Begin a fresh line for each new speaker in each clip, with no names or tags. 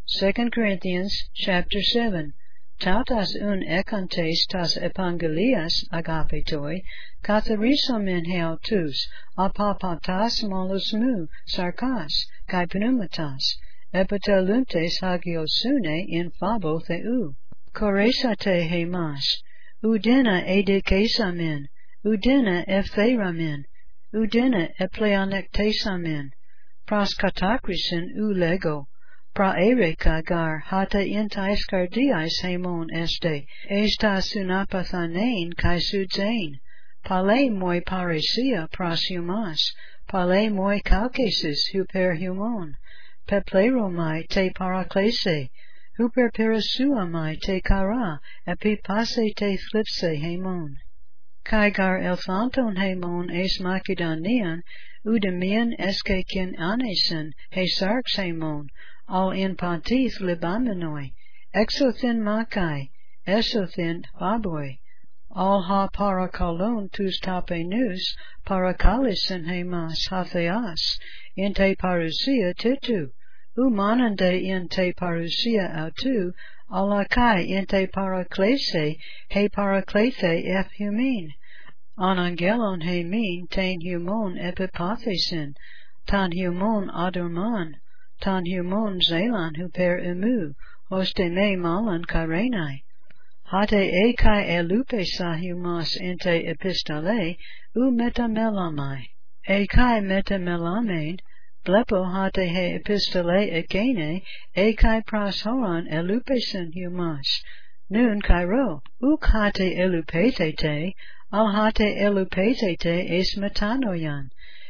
2 Corinthians chapter 7. Tautas un ekantes tas evangelias agapetoi, katharisomen heautus, apapatas molus mu, sarkas, kai pneumatas, epiteluntes hagiosune in fabo theu. Koresate hemas, udena edikesamen, udena ephtheramen, udena epleonectesamen, proskatakrisen lego, praereka gar hata intais cardiais hemon este, esta sunapathanein kai sudzain, pale moi paresia pras humas, pale moi calcesis huper humon, pepleromai te paraklese, huper perisuamai te kara, epipase te flipse hemon. Kai gar elfanton hemon es Macedonian, udemian eskekin anesen, he sarx hemon, all in Pontis Libamanoi, exothin Makai, esothin Faboi, all ha parakalon tus tapenus, parakalisin hemas hatheas, in te parousia titu, umanande in te parousia autu, alakai in te paraklese, he paraklethe ef humin, anangelon he min ten humon epipathesin, tan humon adurman, tan humon zelan huper emu, hoste me malan karenai. Hate ekai elupe sa humas inte epistale, u metamelamai. Ekai metamelamen, blepo hate he epistale egene, ekai prashoran elupesen humas. Nun kairo, uk hate elupetete, al hate elupetete es metanoyan.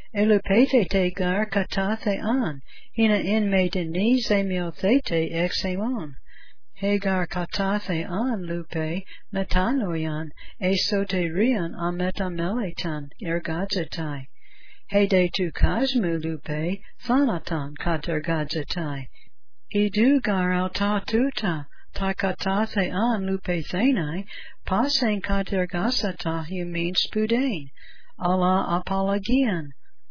Elupetete gar katathe an, hina in me deni zemiothete exemon. Hegar katathe an lupe, metanoyan, esoterian ametameletan ergadzetai. Hede tu kasmu lupe, thanatan katergadzetai. Idu gar alta tuta, takatathe an lupe thenai, pasen katergasata humin spudain, Allah apologian.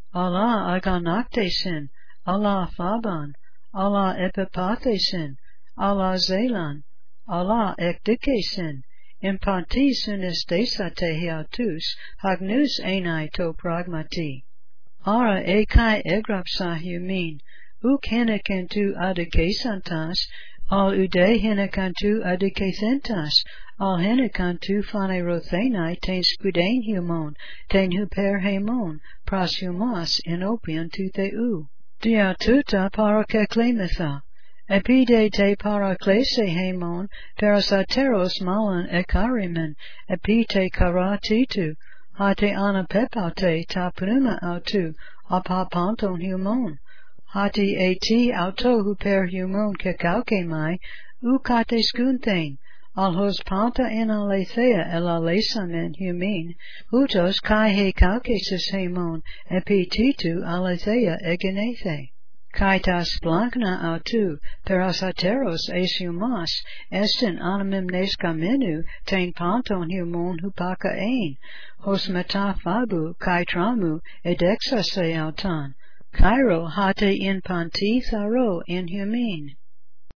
Allah aganaktesin, Allah faban, Allah epipathesin, Allah zelan, Allah ekdikesin, impantis unestesate heautus, hagnus enai to pragmati. Ara ekai egrapsa humin, uk henekentu adikesantas, al ude henekantu adikesentas, al henekantu phanerothenai ten spudain humon, ten huper hemon, pras humas enopian tu theu. Dia tuta parakeklemitha, epide te paraklese hemon, parasateros malan ekarimen, epite karatitu, hate anapepate ta pnuma autu, apapanton humon. Hati eti auto huper humon kekaukemai, ukate skunthen, alhos panta en alethea elalesamen humin, hutos kai he kaukesis hemon, epititu alethea egenethe. Kaitas blankna autu, perasateros es humas, estin animim neskamenu, ten panton humon hupaka ein, hos metafabu kai tramu edexase autan. Cairo hate in panti tharo in humin.